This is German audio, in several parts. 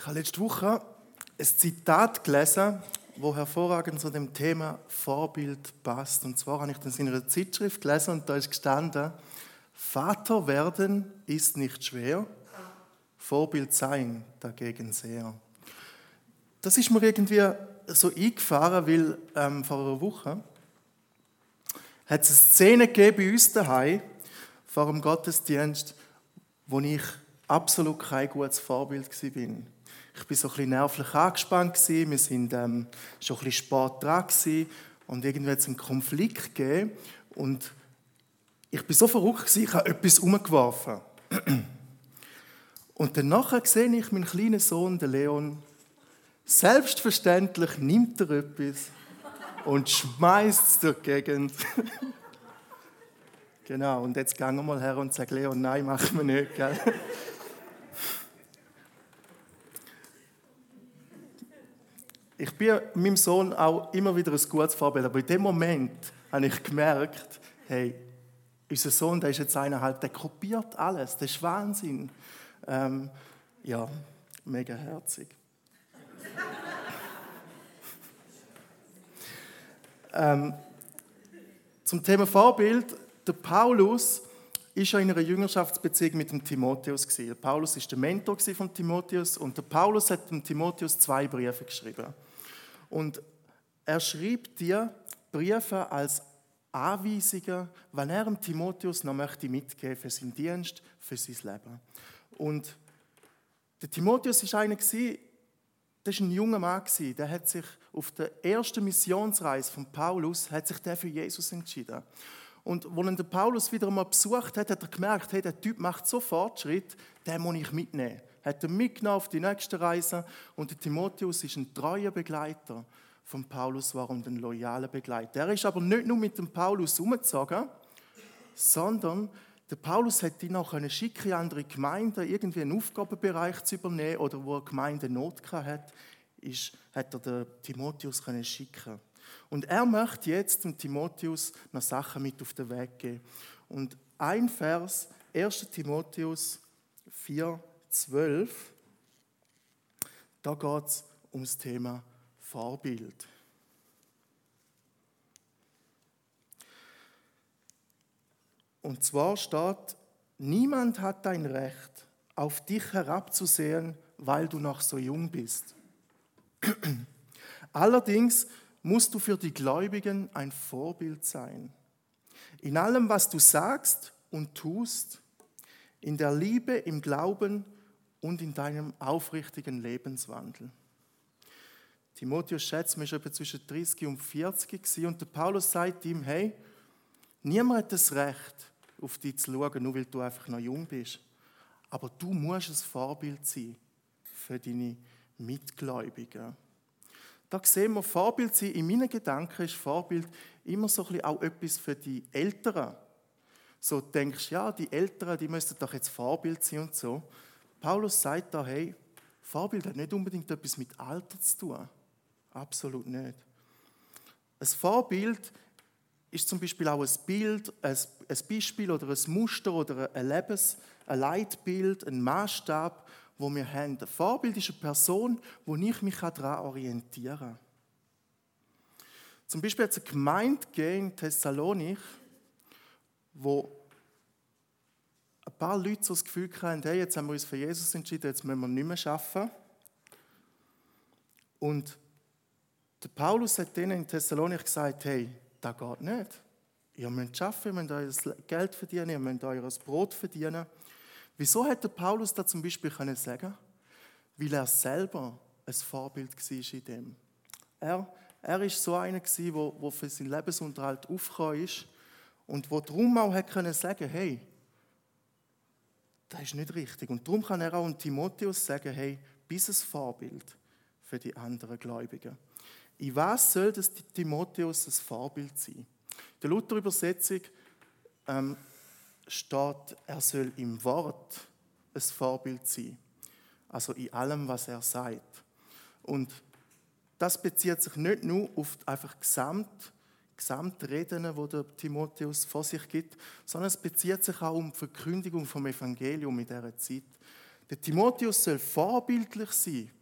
Ich habe letzte Woche ein Zitat gelesen, das hervorragend zu dem Thema Vorbild passt. Und zwar habe ich das in einer Zeitschrift gelesen und da ist gestanden: Vater werden ist nicht schwer, Vorbild sein dagegen sehr. Das ist mir irgendwie so eingefahren, weil vor einer Woche hat es eine Szene gegeben bei uns daheim vor dem Gottesdienst, wo ich absolut kein gutes Vorbild war. Ich war so ein bisschen nervlich angespannt, wir waren schon ein bisschen spät dran und irgendwie hat es einen Konflikt gegeben und ich war so verrückt, ich habe etwas umgeworfen. Und dann nachher sehe ich meinen kleinen Sohn, den Leon, selbstverständlich nimmt er etwas und schmeißt es durch die Gegend. Genau, und jetzt gehen wir mal her und sagen: Leon, nein, machen wir nicht, gell? Ich bin meinem Sohn auch immer wieder ein gutes Vorbild, aber in dem Moment habe ich gemerkt, hey, unser Sohn, der ist jetzt eineinhalb, der kopiert alles, das ist Wahnsinn. Ja, mega herzig. Zum Thema Vorbild: Der Paulus war ja in einer Jüngerschaftsbeziehung mit dem Timotheus. Der Paulus war der Mentor von Timotheus und der Paulus hat dem Timotheus 2 Briefe geschrieben. Und er schreibt dir Briefe als Anweisungen, wenn er dem Timotheus noch möchte mitgeben für seinen Dienst, für sein Leben. Und der Timotheus war einer, das war ein junger Mann, der hat sich auf der ersten Missionsreise von Paulus für Jesus entschieden. Und als ihn der Paulus wieder einmal besucht hat, hat er gemerkt, hey, der Typ macht so Fortschritt, den muss ich mitnehmen. Hat er mitgenommen auf die nächste Reise und der Timotheus ist ein treuer Begleiter von Paulus, war und ein loyaler Begleiter. Er ist aber nicht nur mit dem Paulus umgezogen, sondern der Paulus hat ihn auch schicken, in andere Gemeinden irgendwie einen Aufgabenbereich zu übernehmen oder wo eine Gemeinde Not hatte, hat er den Timotheus schicken. Und er möchte jetzt dem Timotheus noch Sachen mit auf den Weg geben. Und ein Vers, 1. Timotheus 4,12, da geht es um das Thema Vorbild. Und zwar steht: Niemand hat dein Recht, auf dich herabzusehen, weil du noch so jung bist. Allerdings musst du für die Gläubigen ein Vorbild sein. In allem, was du sagst und tust, in der Liebe, im Glauben und in deinem aufrichtigen Lebenswandel. Timotheus schätzt, man war etwa zwischen 30 und 40 und der Paulus sagt ihm: Hey, niemand hat das Recht, auf dich zu schauen, nur weil du einfach noch jung bist. Aber du musst ein Vorbild sein für deine Mitgläubigen. Da sehen wir, Vorbild sein, in meinen Gedanken ist Vorbild immer so ein bisschen auch etwas für die Älteren. So denkst du, ja, die Älteren, die müssten doch jetzt Vorbild sein und so. Paulus sagt da: Hey, Vorbild hat nicht unbedingt etwas mit Alter zu tun. Absolut nicht. Ein Vorbild ist zum Beispiel auch ein Bild, ein Beispiel oder ein Muster oder ein Leitbild, ein Maßstab, wo wir haben. Ein Vorbild ist eine Person, wo ich mich daran orientieren kann. Zum Beispiel hat es eine Gemeinde in Thessalonik, wo ein paar Leute so das Gefühl hatten, hey, jetzt haben wir uns für Jesus entschieden, jetzt müssen wir nicht mehr arbeiten. Und der Paulus hat denen in Thessalonik gesagt: Hey, das geht nicht. Ihr müsst arbeiten, ihr müsst euer Geld verdienen, ihr müsst euer Brot verdienen. Wieso hat der Paulus da zum Beispiel sagen können? Weil er selber ein Vorbild war in dem. Er war so einer, der für seinen Lebensunterhalt aufgekommen ist und der darum auch sagen konnte: Hey, das ist nicht richtig. Und darum kann er auch an Timotheus sagen: Hey, bist ein Vorbild für die anderen Gläubigen. In was soll das Timotheus ein Vorbild sein? In der Luther-Übersetzung steht, er soll im Wort ein Vorbild sein. Also in allem, was er sagt. Und das bezieht sich nicht nur auf einfach Gesamtreden, die der Timotheus vor sich gibt, sondern es bezieht sich auch um die Verkündigung vom Evangelium in dieser Zeit. Der Timotheus soll vorbildlich sein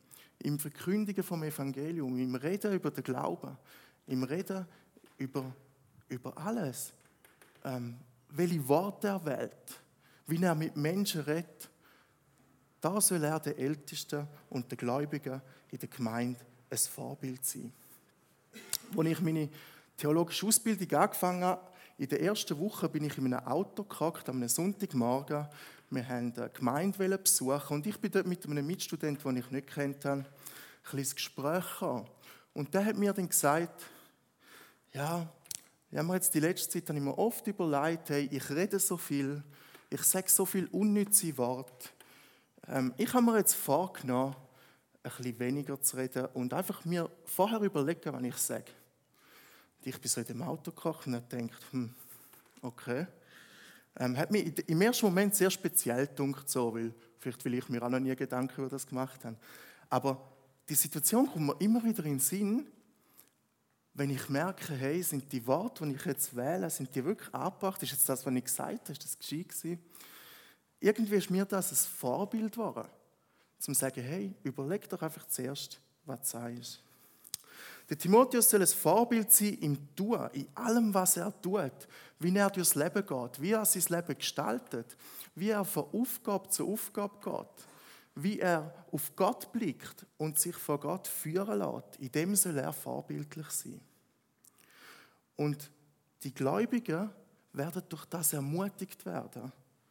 im Verkündigen vom Evangelium, im Reden über den Glauben, im Reden über alles. Welche Worte er wählt, wie er mit Menschen redet, da soll er den Ältesten und den Gläubigen in der Gemeinde ein Vorbild sein. Als ich meine theologische Ausbildung angefangen habe, in der ersten Woche bin ich in einem Auto gehockt, am Sonntagmorgen. Wir wollten eine Gemeinde besuchen und ich bin dort mit einem Mitstudenten, den ich nicht kennt habe, ein kleines Gespräch gekommen. Und der hat mir dann gesagt, ja, die letzte Zeit habe ich mir oft überlegt, hey, ich rede so viel, ich sage so viel unnütze Worte. Ich habe mir jetzt vorgenommen, ein bisschen weniger zu reden und einfach mir vorher überlegen, was ich sage. Und ich bin so in dem Auto gekocht und habe gedacht, okay. Hat mich im ersten Moment sehr speziell gedacht, so, weil ich mir auch noch nie Gedanken über das gemacht habe. Aber die Situation kommt mir immer wieder in den Sinn, wenn ich merke, hey, sind die Worte, die ich jetzt wähle, sind die wirklich angebracht? Ist jetzt das, was ich gesagt habe, ist das gescheit gewesen? Irgendwie ist mir das ein Vorbild geworden, zum zu sagen, hey, überleg doch einfach zuerst, was du sagst. Der Timotheus soll ein Vorbild sein im Tun, in allem, was er tut, wie er durchs Leben geht, wie er sein Leben gestaltet, wie er von Aufgabe zu Aufgabe geht, wie er auf Gott blickt und sich von Gott führen lässt. In dem soll er vorbildlich sein. Und die Gläubigen werden durch das ermutigt werden.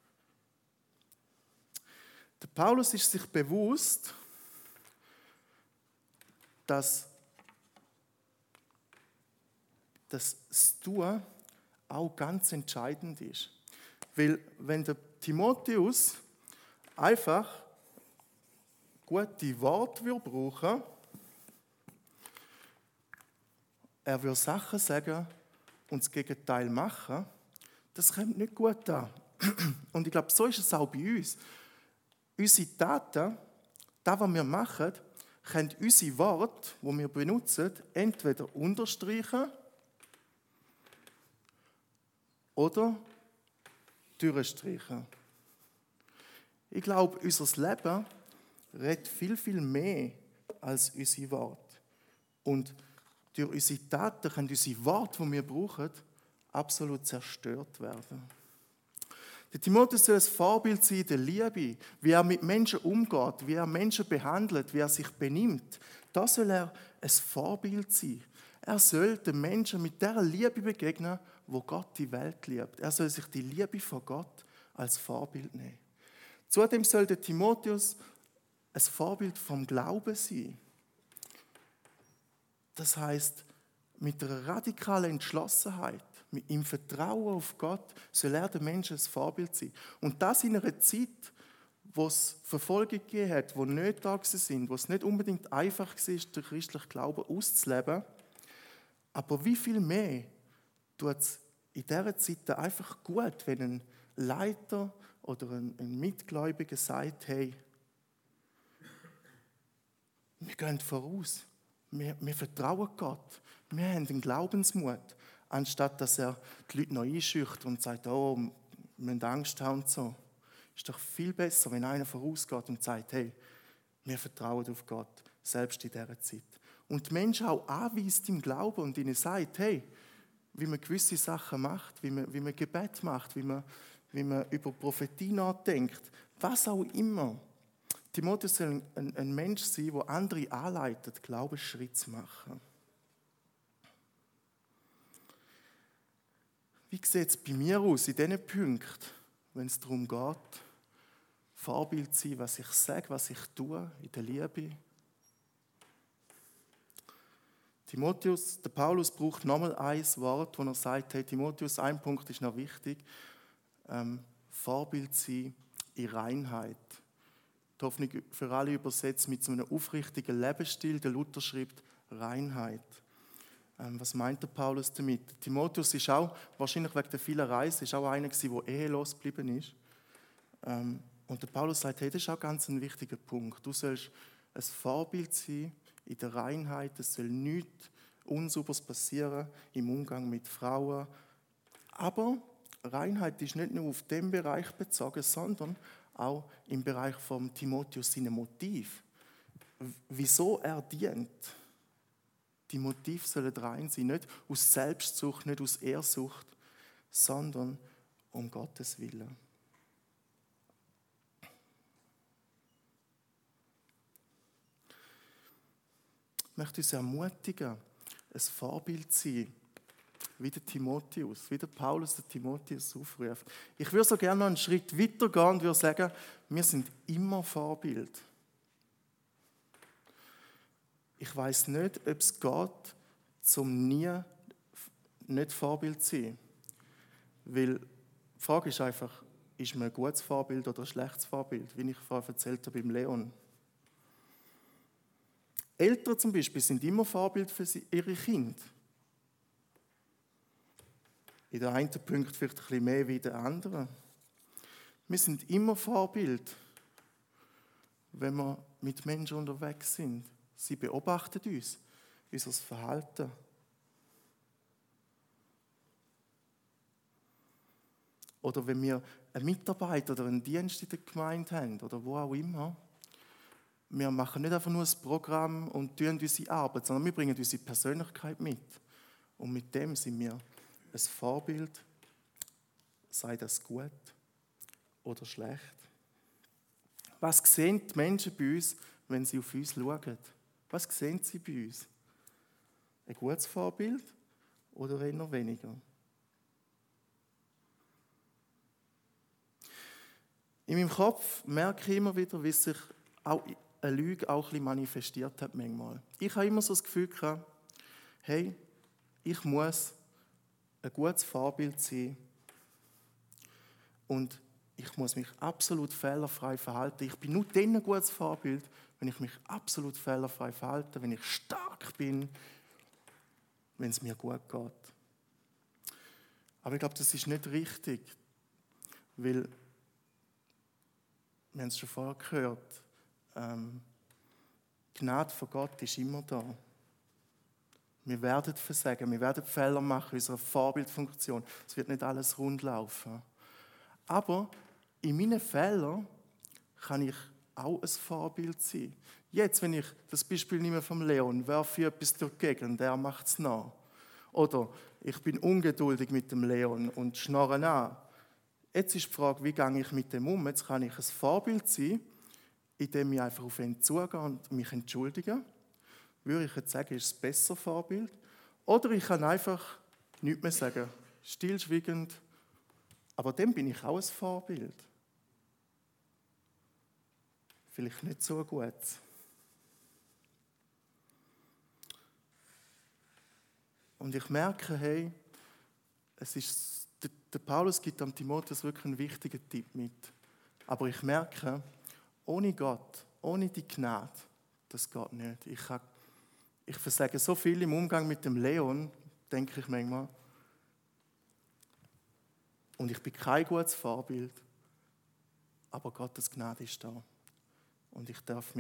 Der Paulus ist sich bewusst, dass das Tun auch ganz entscheidend ist. Weil wenn der Timotheus einfach gute Worte brauchen würde, er würde Sachen sagen und das Gegenteil machen, das kommt nicht gut an. Und ich glaube, so ist es auch bei uns. Unsere Taten, das, was wir machen, können unsere Worte, die wir benutzen, entweder unterstreichen oder durchstreichen. Ich glaube, unser Leben redet viel, viel mehr als unsere Worte. Und durch unsere Taten können unsere Worte, die wir brauchen, absolut zerstört werden. Der Timotheus soll ein Vorbild sein in der Liebe, wie er mit Menschen umgeht, wie er Menschen behandelt, wie er sich benimmt. Da soll er ein Vorbild sein. Er soll den Menschen mit der Liebe begegnen, wo Gott die Welt liebt. Er soll sich die Liebe von Gott als Vorbild nehmen. Zudem soll der Timotheus ein Vorbild vom Glauben sein. Das heißt, mit einer radikalen Entschlossenheit, mit im Vertrauen auf Gott, soll er den Menschen ein Vorbild sein. Und das in einer Zeit, wo es Verfolgung gegeben hat, wo nicht da sind, wo es nicht unbedingt einfach war, den christlichen Glauben auszuleben. Aber wie viel mehr tut es in dieser Zeit einfach gut, wenn ein Leiter oder ein Mitgläubiger sagt, hey, wir gehen voraus, wir vertrauen Gott, wir haben den Glaubensmut, anstatt dass er die Leute noch einschüchtert und sagt, oh, wir müssen Angst haben und so. Ist doch viel besser, wenn einer vorausgeht und sagt, hey, wir vertrauen auf Gott, selbst in dieser Zeit. Und die Menschen auch anweist im Glauben und ihnen sagt, hey, wie man gewisse Sachen macht, wie man Gebet macht, wie man über Prophetie nachdenkt, was auch immer. Timotheus soll ein Mensch sein, der andere anleitet, Glaubensschritte zu machen. Wie sieht es bei mir aus in diesen Punkten, wenn es darum geht, Vorbild zu sein, was ich sage, was ich tue in der Liebe? Der Paulus braucht nochmal ein Wort, wo er sagt, hey Timotheus, ein Punkt ist noch wichtig, Vorbild sein in Reinheit. Die Hoffnung für alle übersetzt mit so einem aufrichtigen Lebensstil, der Luther schreibt Reinheit. Was meint der Paulus damit? Timotheus ist auch, wahrscheinlich wegen der vielen Reisen, ist auch einer gewesen, der ehelos geblieben ist. Und der Paulus sagt, hey, das ist auch ganz ein wichtiger Punkt. Du sollst ein Vorbild sein in der Reinheit, es soll nichts Unsauberes passieren im Umgang mit Frauen. Aber Reinheit ist nicht nur auf dem Bereich bezogen, sondern auch im Bereich von Timotheus seinem Motiv. wieso er dient. Die Motive sollen rein sein, nicht aus Selbstsucht, nicht aus Ehrsucht, sondern um Gottes Willen. Ich möchte uns ermutigen, ein Vorbild zu sein, wie der Timotheus, wie der Paulus den Timotheus aufruft. Ich würde so gerne noch einen Schritt weiter gehen und würde sagen, wir sind immer Vorbild. Ich weiß nicht, ob es geht, zum nicht Vorbild zu sein. Weil die Frage ist einfach, ist man ein gutes Vorbild oder ein schlechtes Vorbild, wie ich vorher erzählt habe beim Leon. Eltern zum Beispiel sind immer Vorbild für ihre Kinder. In der einen Punkt vielleicht ein bisschen mehr wie in der anderen. Wir sind immer Vorbild, wenn wir mit Menschen unterwegs sind. Sie beobachten uns, unser Verhalten. Oder wenn wir einen Mitarbeiter oder einen Dienst in der Gemeinde haben oder wo auch immer. Wir machen nicht einfach nur ein Programm und tun unsere Arbeit, sondern wir bringen unsere Persönlichkeit mit. Und mit dem sind wir ein Vorbild, sei das gut oder schlecht. Was sehen die Menschen bei uns, wenn sie auf uns schauen? Was sehen sie bei uns? Ein gutes Vorbild oder eher weniger? In meinem Kopf merke ich immer wieder, wie sich auch eine Lüge auch ein bisschen manifestiert hat manchmal. Ich habe immer so das Gefühl gehabt, hey, ich muss ein gutes Vorbild sein und ich muss mich absolut fehlerfrei verhalten. Ich bin nur dann ein gutes Vorbild, wenn ich mich absolut fehlerfrei verhalte, wenn ich stark bin, wenn es mir gut geht. Aber ich glaube, das ist nicht richtig, weil, wir haben es schon vorher gehört, die Gnade von Gott ist immer da. Wir werden versagen, wir werden Fehler machen in unserer Vorbildfunktion. Es wird nicht alles rund laufen. Aber in meinen Fehlern kann ich auch ein Vorbild sein. Jetzt, wenn ich das Beispiel nehme vom Leon, werfe ich etwas durch die Gegend, der macht es nach. Oder ich bin ungeduldig mit dem Leon und schnarre an. Jetzt ist die Frage, wie gehe ich mit dem um? Jetzt kann ich ein Vorbild sein, indem ich einfach auf ihn zugehe und mich entschuldige. Würde ich jetzt sagen, ist es ein besseres Vorbild? Oder ich kann einfach nichts mehr sagen, stillschweigend, aber dann bin ich auch ein Vorbild. Vielleicht nicht so gut. Und ich merke, hey, der Paulus gibt dem Timotheus wirklich einen wichtigen Tipp mit. Aber ich merke, ohne Gott, ohne die Gnade, das geht nicht. Ich versage so viel im Umgang mit dem Leon, denke ich manchmal. Und ich bin kein gutes Vorbild, aber Gottes Gnade ist da. Und ich darf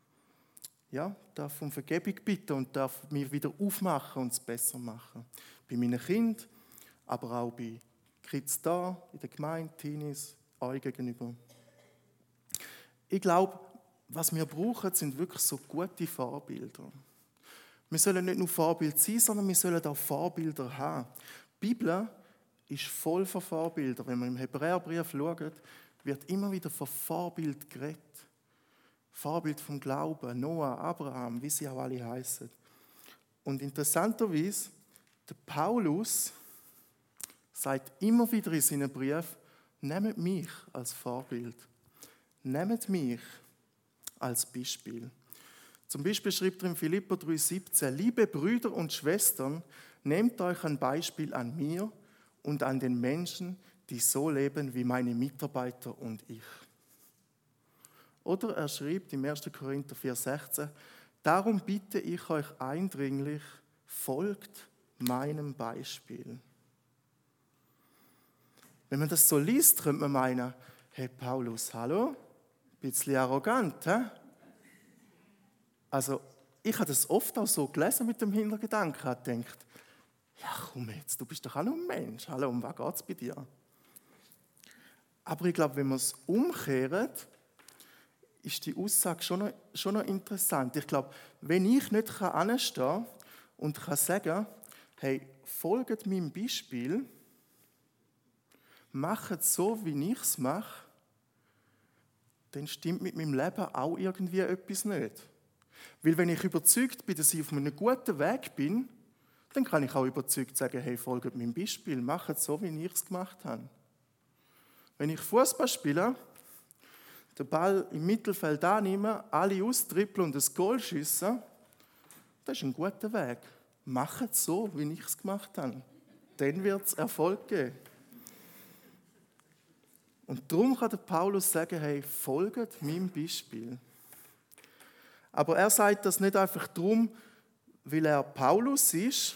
um Vergebung bitten und darf mich wieder aufmachen und es besser machen. Bei meinen Kindern, aber auch bei Kids da, in der Gemeinde, Teenies, euch gegenüber. Ich glaube, was wir brauchen, sind wirklich so gute Vorbilder. Wir sollen nicht nur Vorbild sein, sondern wir sollen auch Vorbilder haben. Die Bibel ist voll von Vorbildern. Wenn man im Hebräerbrief schaut, wird immer wieder von Vorbild geredet. Vorbild vom Glauben, Noah, Abraham, wie sie auch alle heißen. Und interessanterweise, der Paulus sagt immer wieder in seinen Briefen, nehmt mich als Vorbild. Nehmt mich als Beispiel. Zum Beispiel schreibt er in Philipper 3,17, liebe Brüder und Schwestern, nehmt euch ein Beispiel an mir und an den Menschen, die so leben wie meine Mitarbeiter und ich. Oder er schreibt im 1. Korinther 4,16, darum bitte ich euch eindringlich, folgt meinem Beispiel. Wenn man das so liest, könnte man meinen, hey Paulus, hallo, ein bisschen arrogant, hä? Also, ich habe das oft auch so gelesen mit dem Hintergedanken, habe gedacht, ja komm jetzt, du bist doch auch nur ein Mensch, hallo, um was geht es bei dir? Aber ich glaube, wenn wir es umkehren, ist die Aussage schon noch interessant. Ich glaube, wenn ich nicht anstehen kann und kann sagen, hey, folgt meinem Beispiel, macht es so, wie ich es mache, dann stimmt mit meinem Leben auch irgendwie etwas nicht. Weil wenn ich überzeugt bin, dass ich auf einem guten Weg bin, dann kann ich auch überzeugt sagen, hey, folgt meinem Beispiel, macht es so, wie ich es gemacht habe. Wenn ich Fußball spiele, den Ball im Mittelfeld annehme, alle austrippeln und ein Goal schiessen, das ist ein guter Weg. Macht es so, wie ich es gemacht habe. Dann wird es Erfolg geben. Und darum kann der Paulus sagen, hey, folgt meinem Beispiel. Aber er sagt das nicht einfach darum, weil er Paulus ist,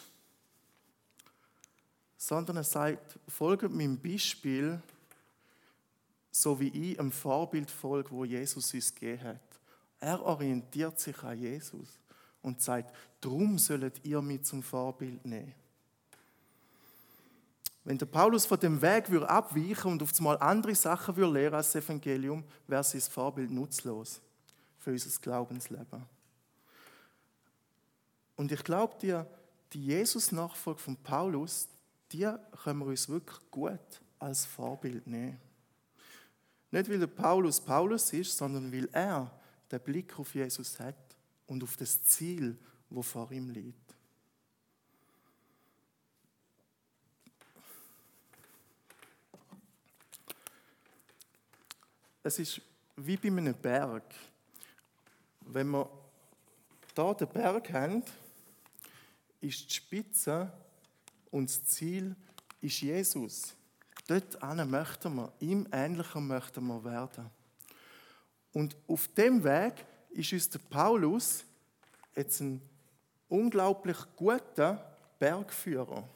sondern er sagt, folgt meinem Beispiel, so wie ich einem Vorbild folge, wo Jesus uns gegeben hat. Er orientiert sich an Jesus und sagt, darum sollt ihr mich zum Vorbild nehmen. Wenn der Paulus von dem Weg abweichen und auf einmal andere Sachen lehren als das Evangelium, wäre sein Vorbild nutzlos für unser Glaubensleben. Und ich glaube dir, die Jesus-Nachfolge von Paulus, die können wir uns wirklich gut als Vorbild nehmen. Nicht, weil der Paulus Paulus ist, sondern weil er den Blick auf Jesus hat und auf das Ziel, das vor ihm liegt. Es ist wie bei einem Berg. Wenn wir hier den Berg haben, ist die Spitze und das Ziel ist Jesus. Dort möchten wir, ihm ähnlicher möchten wir werden. Und auf dem Weg ist uns der Paulus jetzt ein unglaublich guter Bergführer.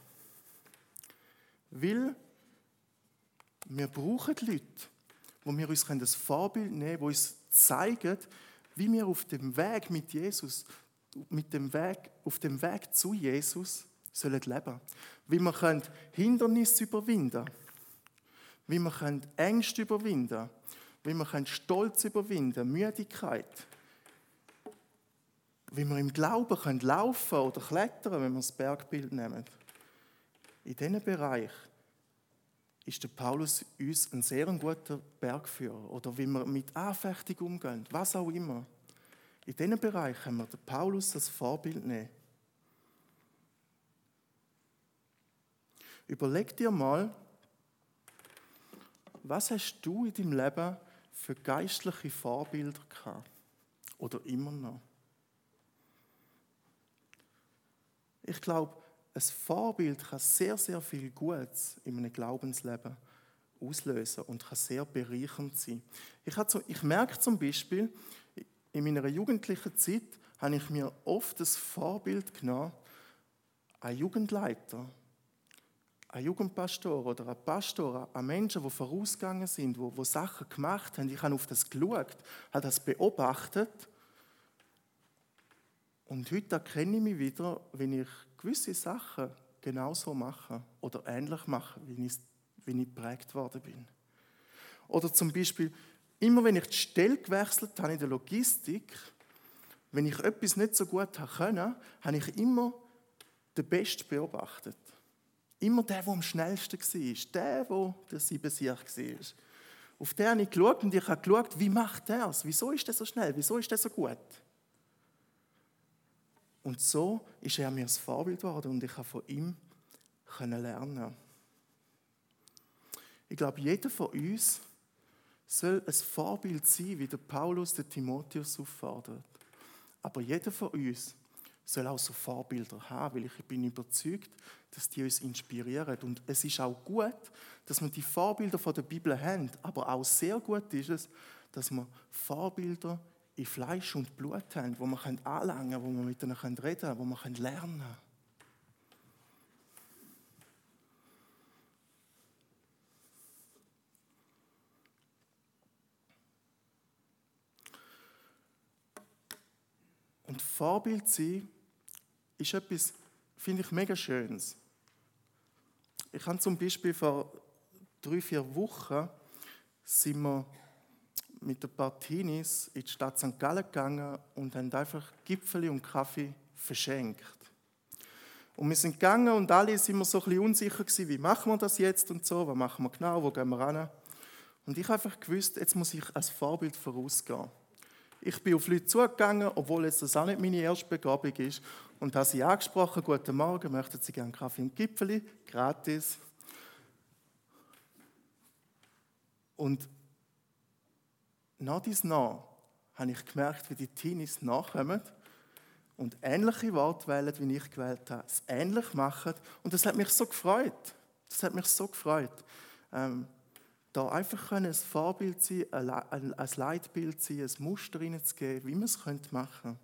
Weil wir brauchen Leute, wo wir uns ein Vorbild nehmen können, die uns zeigen, wie wir auf dem Weg mit Jesus, auf dem Weg zu Jesus sollen leben. Wie wir Hindernisse überwinden können. Wie wir Ängste überwinden können. Wie wir Stolz überwinden können, Müdigkeit. Wie wir im Glauben laufen oder klettern, wenn wir das Bergbild nehmen. In diesem Bereich ist der Paulus uns ein sehr guter Bergführer. Oder wie wir mit Anfechtung umgehen, was auch immer. In diesem Bereich können wir den Paulus als Vorbild nehmen. Überleg dir mal, was hast du in deinem Leben für geistliche Vorbilder gehabt? Oder immer noch? Ich glaube, ein Vorbild kann sehr, sehr viel Gutes in einem Glaubensleben auslösen und kann sehr bereichernd sein. Ich merke zum Beispiel, in meiner jugendlichen Zeit habe ich mir oft das Vorbild genommen, ein Jugendleiter, ein Jugendpastor oder ein Pastor, an Menschen, die vorausgegangen sind, die Sachen gemacht haben. Ich habe auf das geschaut, habe das beobachtet. Und heute erkenne ich mich wieder, wenn ich gewisse Sachen genauso mache oder ähnlich mache, wie ich geprägt worden bin. Oder zum Beispiel, immer wenn ich die Stelle gewechselt habe in der Logistik, wenn ich etwas nicht so gut konnte, habe ich immer den Besten beobachtet. Immer der am schnellsten war, der 7-Sieg war. Auf den habe ich geschaut und ich habe geschaut, wie macht er es? Wieso ist er so schnell? Wieso ist er so gut? Und so ist er mir das Vorbild geworden und ich konnte von ihm lernen. Ich glaube, jeder von uns soll ein Vorbild sein, wie der Paulus den Timotheus auffordert. Aber jeder von uns soll auch so Vorbilder haben, weil ich bin überzeugt, dass die uns inspirieren. Und es ist auch gut, dass wir die Vorbilder von der Bibel haben, aber auch sehr gut ist es, dass wir Vorbilder in Fleisch und Blut haben, wo wir anlangen können, wo wir mit ihnen reden können, wo wir lernen können. Und Vorbild sein ist etwas, finde ich, mega Schönes. Ich habe zum Beispiel vor 3-4 Wochen sind wir mit ein paar Teenies in die Stadt St. Gallen gegangen und haben einfach Gipfeli und Kaffee verschenkt. Und wir sind gegangen und alle sind wir so ein bisschen unsicher gewesen, wie machen wir das jetzt und so, was machen wir genau, wo gehen wir ran? Und ich habe einfach gewusst, jetzt muss ich als Vorbild vorausgehen. Ich bin auf Leute zugegangen, obwohl jetzt das auch nicht meine erste Begabung ist, und habe sie angesprochen: Guten Morgen, möchten Sie gerne Kaffee und Gipfeli? Gratis. Und nach dies nach habe ich gemerkt, wie die Teenies nachkommen und ähnliche Worte wählen, wie ich gewählt habe, es ähnlich machen. Und das hat mich so gefreut. Das hat mich so gefreut. Da einfach ein Vorbild sein, ein Leitbild sein, ein Muster hineinzugeben, wie man es machen könnte.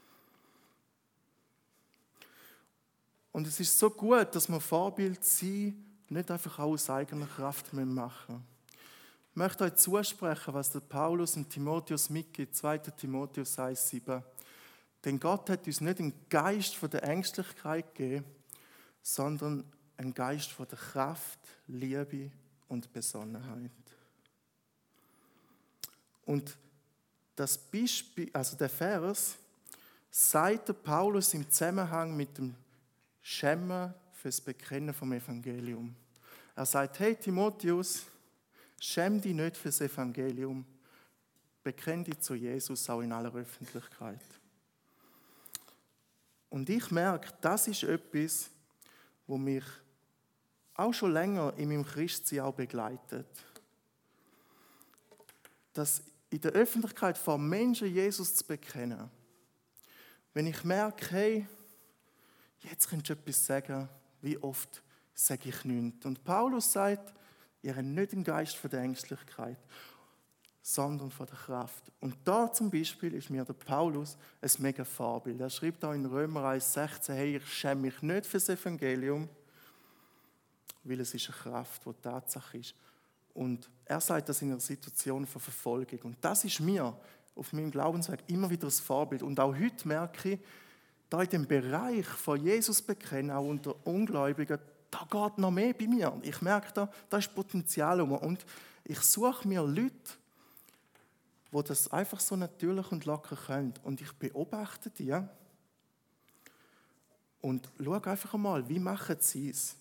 Und es ist so gut, dass wir Vorbild sein, nicht einfach aus eigener Kraft machen müssen. Ich möchte euch zusprechen, was der Paulus und Timotheus mitgibt, 2. Timotheus 1,7. Denn Gott hat uns nicht einen Geist von der Ängstlichkeit gegeben, sondern einen Geist von der Kraft, Liebe und Besonnenheit. Und das Beispiel, also der Vers, sagt der Paulus im Zusammenhang mit dem Schämen fürs Bekennen vom Evangelium. Er sagt: Hey Timotheus, schäm dich nicht fürs Evangelium, bekenn dich zu Jesus auch in aller Öffentlichkeit. Und ich merke, das ist etwas, was mich auch schon länger in meinem Christsein auch begleitet. Dass in der Öffentlichkeit vor Menschen Jesus zu bekennen. Wenn ich merke, hey, jetzt könntest du etwas sagen, wie oft sage ich nichts. Und Paulus sagt, ihr habt nicht den Geist von der Ängstlichkeit, sondern von der Kraft. Und da zum Beispiel ist mir der Paulus ein mega Vorbild. Er schreibt auch in Römer 1,16, hey, ich schäme mich nicht für das Evangelium, weil es ist eine Kraft, die Tatsache ist. Und er sagt das in einer Situation von Verfolgung. Und das ist mir auf meinem Glaubensweg immer wieder ein Vorbild. Und auch heute merke ich, da in dem Bereich von Jesus bekennen, auch unter Ungläubigen, da geht noch mehr bei mir. Ich merke, da ist Potenzial. Und ich suche mir Leute, die das einfach so natürlich und locker können. Und ich beobachte die und schaue einfach einmal, wie machen sie es.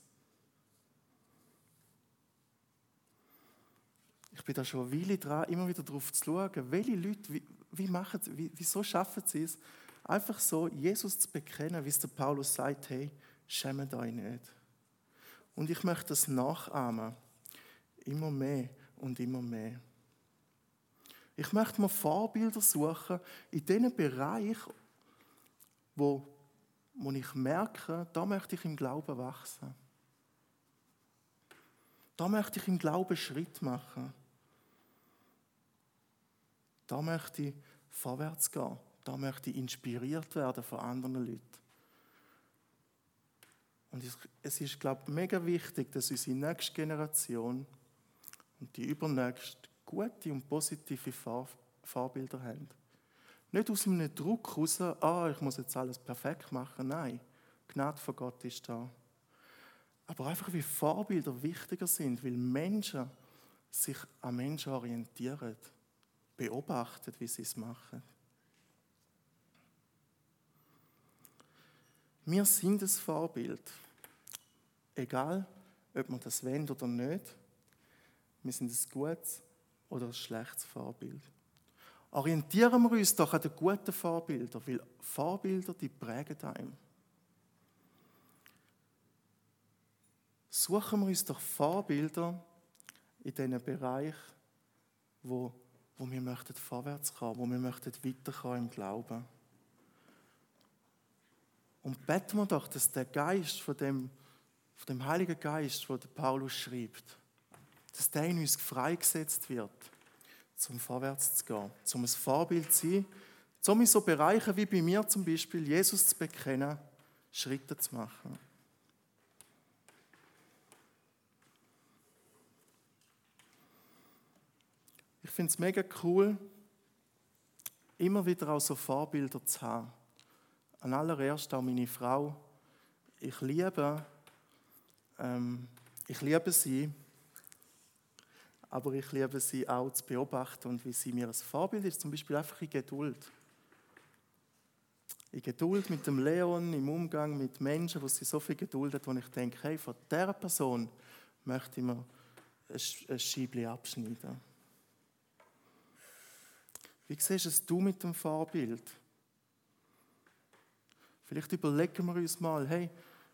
Ich bin da schon eine Weile dran, immer wieder darauf zu schauen, welche Leute, wie machen sie, wieso schaffen sie es, einfach so Jesus zu bekennen, wie es der Paulus sagt, hey, schämt euch nicht. Und ich möchte das nachahmen, immer mehr und immer mehr. Ich möchte mir Vorbilder suchen in diesen Bereichen, wo ich merke, da möchte ich im Glauben wachsen. Da möchte ich im Glauben Schritt machen. Da möchte ich vorwärts gehen. Da möchte ich inspiriert werden von anderen Leuten. Und es ist, glaube ich, mega wichtig, dass unsere nächste Generation und die übernächste gute und positive Vorbilder haben. Nicht aus einem Druck heraus, ich muss jetzt alles perfekt machen. Nein, die Gnade von Gott ist da. Aber einfach, wie Vorbilder wichtiger sind, weil Menschen sich an Menschen orientieren, beobachten, wie sie es machen. Wir sind ein Vorbild. Egal, ob wir das wollen oder nicht. Wir sind ein gutes oder ein schlechtes Vorbild. Orientieren wir uns doch an den guten Vorbildern, weil Vorbilder, die prägen einen. Suchen wir uns doch Vorbilder in diesen Bereichen, wo wir möchten vorwärts kommen, wo wir möchten weiterkommen im Glauben. Und beten wir doch, dass der Geist von dem Heiligen Geist, wo der Paulus schreibt, dass der in uns freigesetzt wird, zum vorwärts zu gehen, zum ein Vorbild zu sein, um in so Bereichen wie bei mir zum Beispiel, Jesus zu bekennen, Schritte zu machen. Ich finde es mega cool, immer wieder auch so Vorbilder zu haben. An allererst auch meine Frau. Ich liebe sie. aber ich liebe sie auch zu beobachten und wie sie mir ein Vorbild ist, zum Beispiel einfach in Geduld. In Geduld mit dem Leon, im Umgang mit Menschen, wo sie so viel Geduld hat, wo ich denke, hey, von dieser Person möchte ich mir ein Scheibchen abschneiden. Wie siehst es du mit dem Vorbild? Vielleicht überlegen wir uns mal, hey,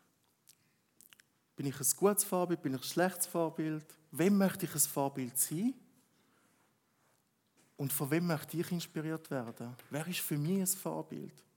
bin ich ein gutes Vorbild, bin ich ein schlechtes Vorbild? Wem möchte ich ein Vorbild sein? Und von wem möchte ich inspiriert werden? Wer ist für mich ein Vorbild?